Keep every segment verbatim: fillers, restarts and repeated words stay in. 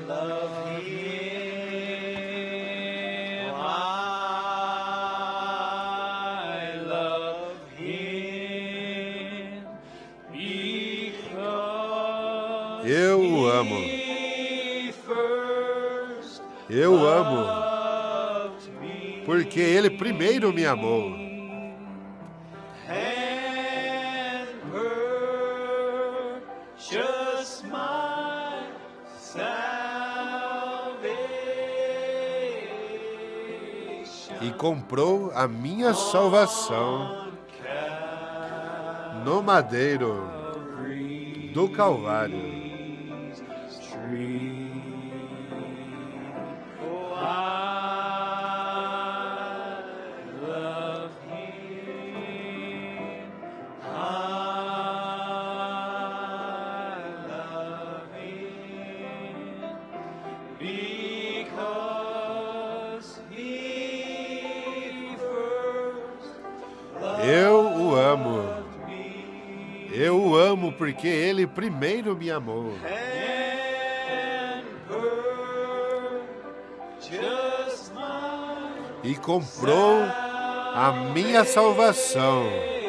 Eu o amo. Eu o amo. Porque Ele primeiro me amou. E comprou a minha salvação no madeiro do Calvário. Eu o amo. Eu o amo porque Ele primeiro me amou. E comprou a minha salvação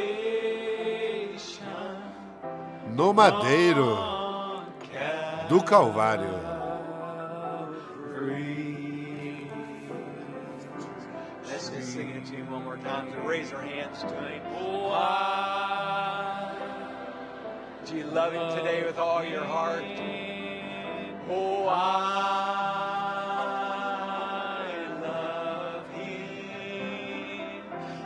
no madeiro do Calvário. Do you love Him today with all your heart? Oh, I love Him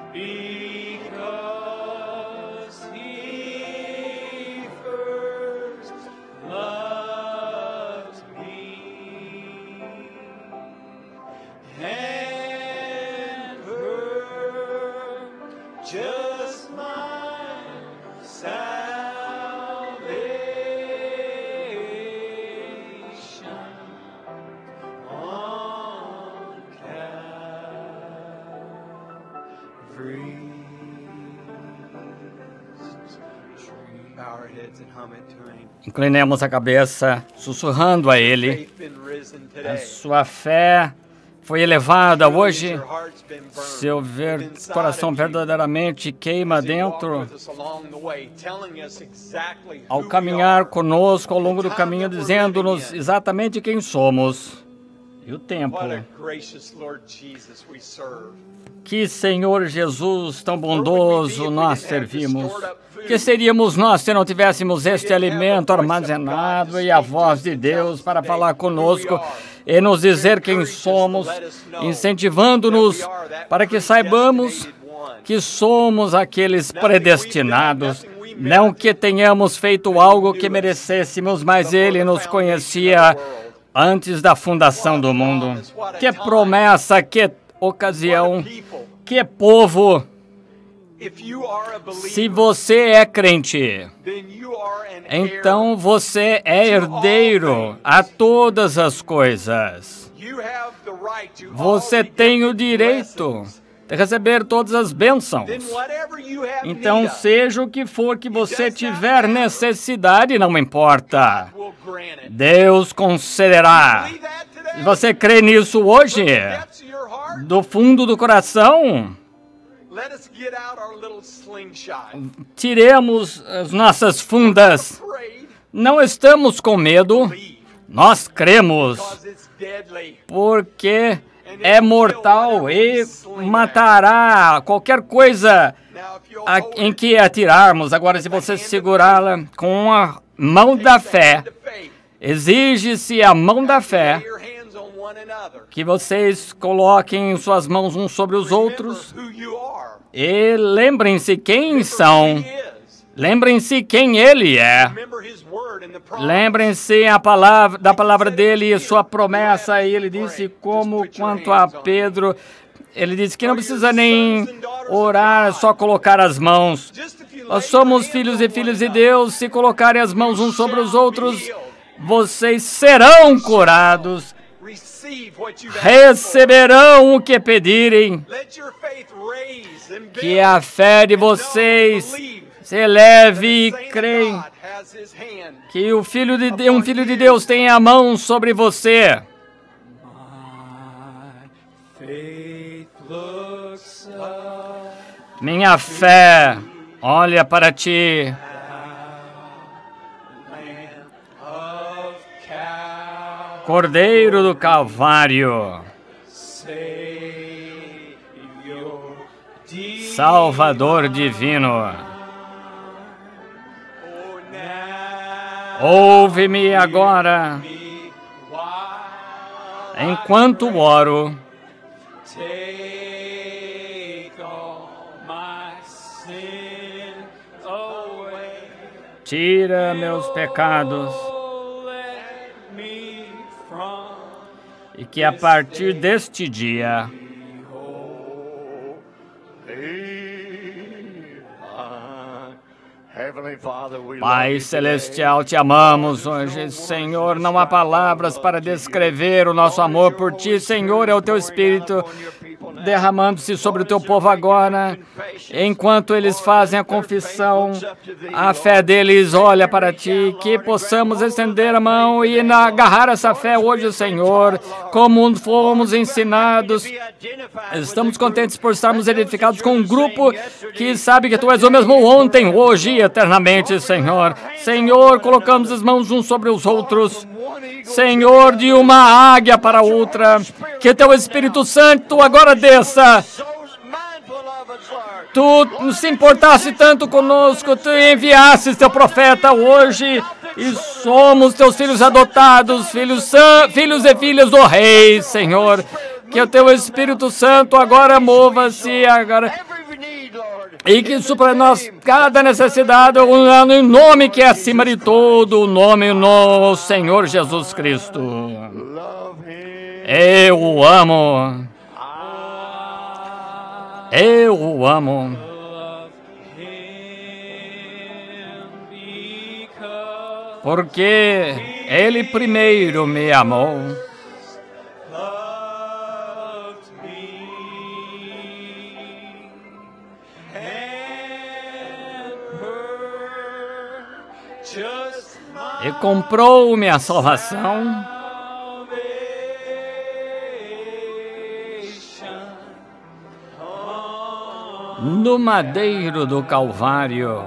because He first loved me and purchased my salvation on Calvary's tree. Bow our heads and hum it to Him. Inclinemos a cabeça, sussurrando a Ele. Faith been risen A today. sua fé foi elevada hoje. Seu ver, coração verdadeiramente queima dentro. Ao caminhar conosco ao longo do caminho, dizendo-nos exatamente quem somos e o tempo. Que Senhor Jesus tão bondoso nós servimos. Que seríamos nós se não tivéssemos este alimento armazenado e a voz de Deus para falar conosco e nos dizer quem somos, incentivando-nos para que saibamos que somos aqueles predestinados. Não que tenhamos feito algo que merecêssemos, mas Ele nos conhecia antes da fundação do mundo. Que promessa, que ocasião, que povo! Se você é crente, então você é herdeiro a todas as coisas. Você tem o direito de receber todas as bênçãos. Então, seja o que for que você tiver necessidade, não importa. Deus concederá. Se você crê nisso hoje, do fundo do coração, tiremos as nossas fundas. Não estamos com medo. Nós cremos. Porque é mortal e matará qualquer coisa a, em que atirarmos. Agora, se você segurá-la com a mão da fé, exige-se a mão da fé, que vocês coloquem suas mãos uns sobre os outros e lembrem-se quem são. Lembrem-se quem Ele é. Lembrem-se a palavra, da palavra dEle e sua promessa. E Ele disse, como quanto a Pedro, Ele disse que não precisa nem orar, só colocar as mãos. Nós somos filhos e filhas de Deus. Se colocarem as mãos uns sobre os outros, vocês serão curados. Receberão o que pedirem. Que a fé de vocês Se eleve e creia que o filho de Deus, um filho de Deus tem a mão sobre você. Minha fé olha para ti. Cordeiro do Calvário, Salvador divino, ouve-me agora, enquanto oro. Tira meus pecados. E que a partir deste dia, Pai Celestial, te amamos hoje, Senhor. Não há palavras para descrever o nosso amor por ti, Senhor. É o teu Espírito derramando-se sobre o teu povo agora, enquanto eles fazem a confissão, a fé deles olha para ti, que possamos estender a mão e agarrar essa fé hoje, Senhor, como fomos ensinados. Estamos contentes por estarmos edificados com um grupo que sabe que tu és o mesmo ontem, hoje e eternamente, Senhor. Senhor, colocamos as mãos uns sobre os outros, Senhor, de uma águia para outra, que teu Espírito Santo agora desça. Tu se importasse tanto conosco, tu enviaste teu profeta hoje, e somos teus filhos adotados, filhos, filhos e filhas do Rei, Senhor. Que o teu Espírito Santo agora mova-se agora e que supra nós cada necessidade, no nome que é acima de todo o nome, no Senhor Jesus Cristo. Eu o amo. Eu o amo. Porque Ele primeiro me amou. E comprou minha salvação. No madeiro do Calvário.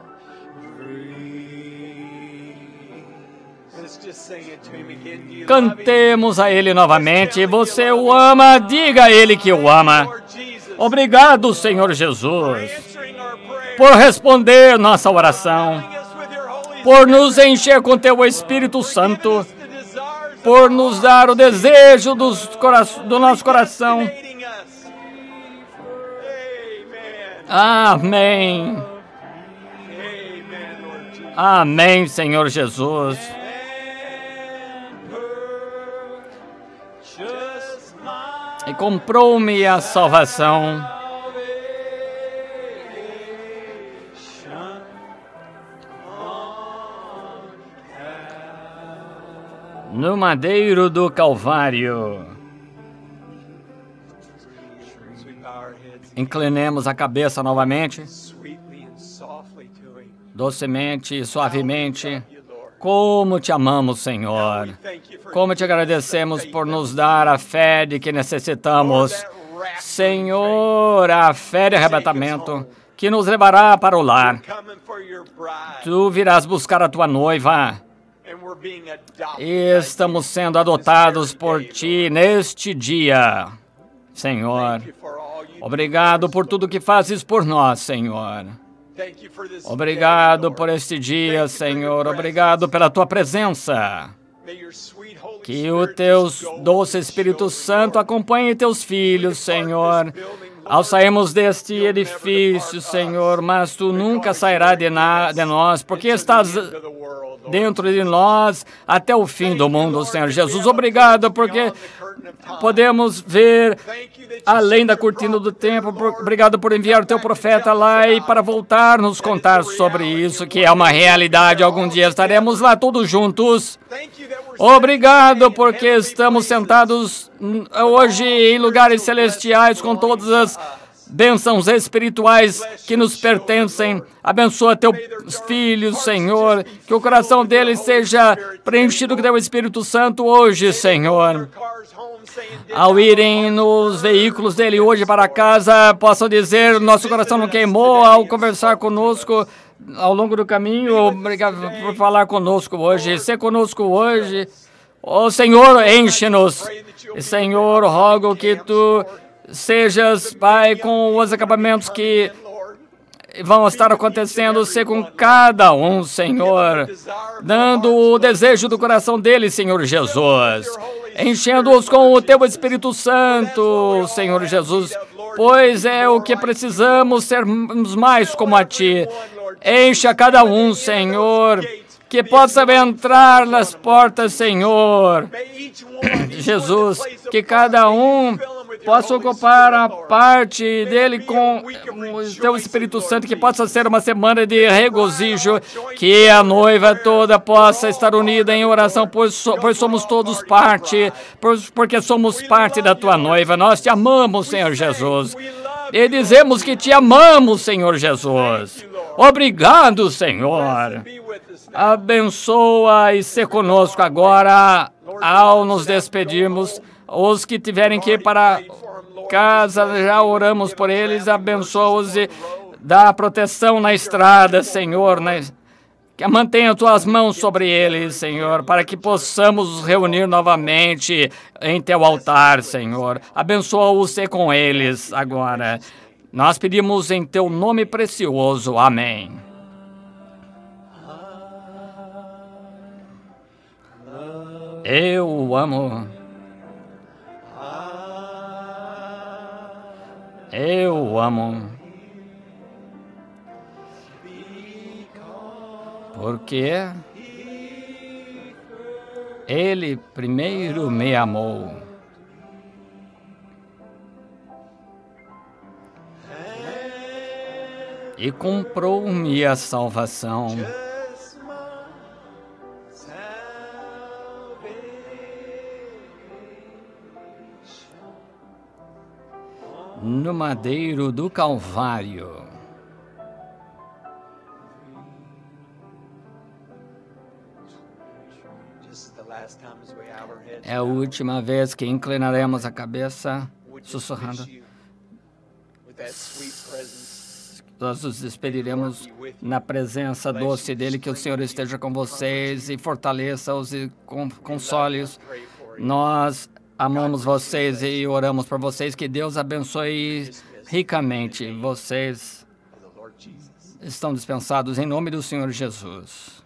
Cantemos a Ele novamente. Você o ama, diga a Ele que o ama. Obrigado, Senhor Jesus, por responder nossa oração, por nos encher com teu Espírito Santo, por nos dar o desejo dos cora- do nosso coração. Amém. Amém, Senhor Jesus. E comprou-me a salvação. No madeiro do Calvário. Inclinemos a cabeça novamente, docemente e suavemente. Como te amamos, Senhor. Como te agradecemos por nos dar a fé de que necessitamos. Senhor, a fé de arrebatamento que nos levará para o lar. Tu virás buscar a tua noiva. E estamos sendo adotados por ti neste dia, Senhor. Obrigado por tudo que fazes por nós, Senhor. Obrigado por este dia, Senhor. Obrigado pela tua presença. Que o teu doce Espírito Santo acompanhe teus filhos, Senhor, ao sairmos deste edifício, Senhor, mas tu nunca sairás de, na, de nós, porque estás dentro de nós até o fim do mundo, Senhor Jesus. Obrigado, porque podemos ver além da cortina do tempo. Obrigado por enviar o teu profeta lá e para voltar nos contar sobre isso, que é uma realidade. Algum dia estaremos lá todos juntos. Obrigado porque estamos sentados hoje em lugares celestiais com todas as bênçãos espirituais que nos pertencem. Abençoa teus filhos, Senhor, que o coração deles seja preenchido com teu Espírito Santo hoje, Senhor. Ao irem nos veículos dele hoje para casa, possam dizer, nosso coração não queimou ao conversar conosco ao longo do caminho. Obrigado por falar conosco hoje, ser conosco hoje. Ó Senhor, enche-nos. Senhor, rogo que tu sejas, Pai, com os acabamentos que vão estar acontecendo, ser com cada um, Senhor, dando o desejo do coração deles, Senhor Jesus, enchendo-os com o teu Espírito Santo, Senhor Jesus, pois é o que precisamos, sermos mais como a ti. Encha cada um, Senhor, que possa entrar nas portas, Senhor. Jesus, que cada um possa ocupar a parte dele com o teu Espírito Santo, que possa ser uma semana de regozijo, que a noiva toda possa estar unida em oração, pois, so, pois somos todos parte, pois, porque somos parte da tua noiva. Nós te amamos, Senhor Jesus, e dizemos que te amamos, Senhor Jesus. Obrigado, Senhor. Abençoa e se conosco agora, ao nos despedirmos. Os que tiverem que ir para casa, já oramos por eles, abençoa-os e dá proteção na estrada, Senhor, né? Que mantenha tuas mãos sobre eles, Senhor, para que possamos nos reunir novamente em teu altar, Senhor. Abençoa-os com eles agora. Nós pedimos em teu nome precioso. Amém. Eu o amo. Eu o amo. Porque Ele primeiro me amou. E comprou-me a salvação. No madeiro do Calvário. É a última vez que inclinaremos a cabeça, sussurrando. Nós nos despediremos na presença doce dele, que o Senhor esteja com vocês e fortaleça-os e console-os. Nós amamos vocês e oramos por vocês, que Deus abençoe ricamente. Vocês estão dispensados em nome do Senhor Jesus.